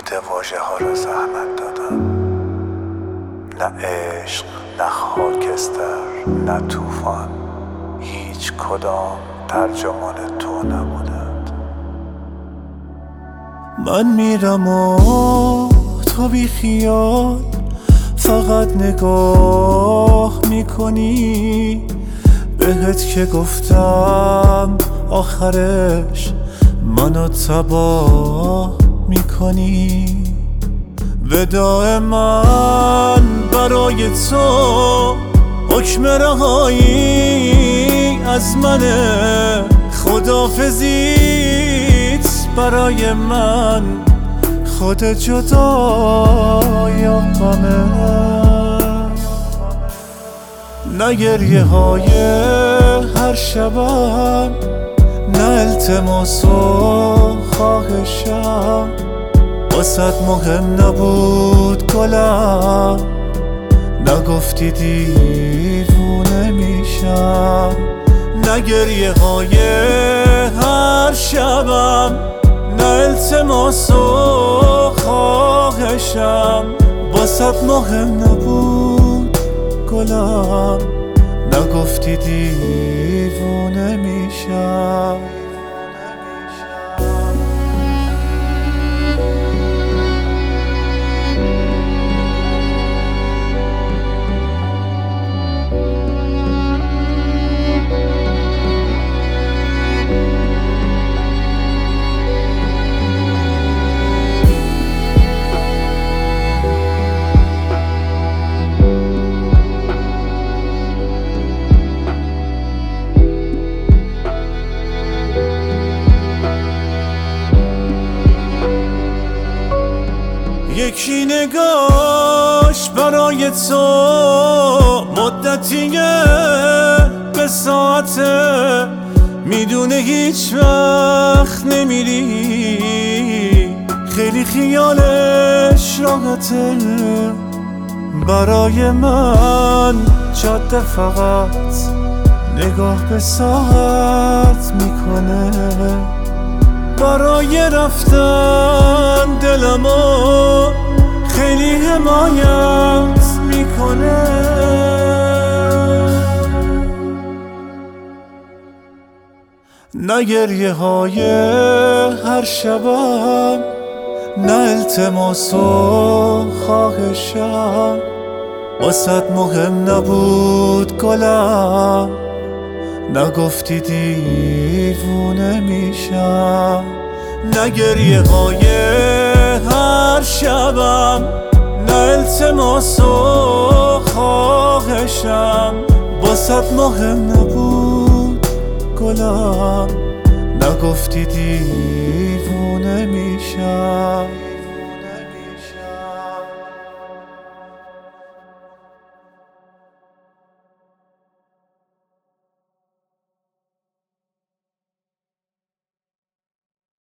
بیهوده واژه ها را زحمت دادم، نه عشق، نه خاکستر، نه طوفان، هیچ کدام ترجمان تو نبودند. من میرم و تو بی خیال فقط نگاه میکنی، بهت که گفتم آخرش منو تباه میکنی. وداع من برای تو حکم رهایی از منه، خداحافظیت برای من خود جدا یا غمه. نه گریه های هر شبم، نه التماس و خواهشم، واسط مهم نبود گلم، نگفتی دیوونه میشم. نه گریه های هر شبم، نه التماس و خواهشم، واسط مهم نبود گلم، نگفتی دیوونه میشم. یکی نگاش برای تو مدتیه به ساعته، میدونه هیچ وقت نمیری، خیلی خیالش راحته. برای من جاده فقط نگاه به ساعت میکنه، برای رفتن دلمو خیلی حمایت میکنه. نه گریه های هر شبم، نه التماس و خواهشم، واسط مهم نبود گلم، نگفتی دیوونه میشم. نه گریه های هر شبم، نه التماس و خواهشم، واسط مهم نبود گلم، نگفتی دیوونه میشم.